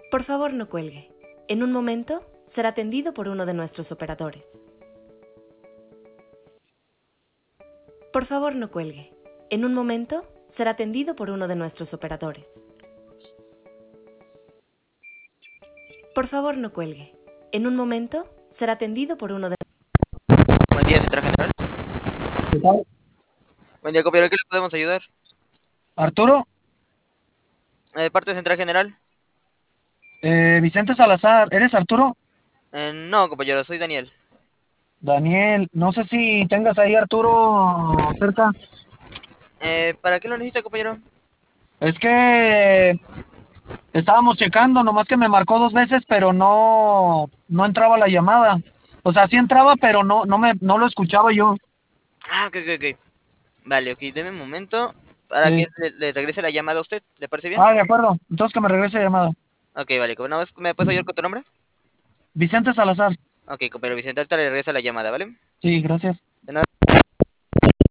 Por favor, no cuelgue. En un momento será atendido por uno de nuestros operadores. Por favor, no cuelgue. En un momento será atendido por uno de nuestros operadores. Por favor, no cuelgue. En un momento será atendido por uno de... Buen día, Central General. ¿Qué tal? Buen día, compañero. ¿Qué le podemos ayudar? Arturo, Parte de Central General. Vicente Salazar, ¿eres Arturo? No, compañero, soy Daniel. Daniel, no sé si tengas ahí Arturo cerca. ¿Para qué lo necesita, compañero? Es que estábamos checando, nomás que me marcó 2 veces, pero no entraba la llamada. O sea, sí entraba, pero no lo escuchaba yo. Ok, ok, ok. Vale, ok, deme un momento para que Sí. le regrese la llamada a usted. ¿Le parece bien? Ah, de acuerdo. Entonces que me regrese la llamada. Ok, vale. ¿Me puedes ayudar con tu nombre? Vicente Salazar. Ok, compañero Vicente, ahorita le regresa la llamada, ¿vale? Sí, gracias. De nada.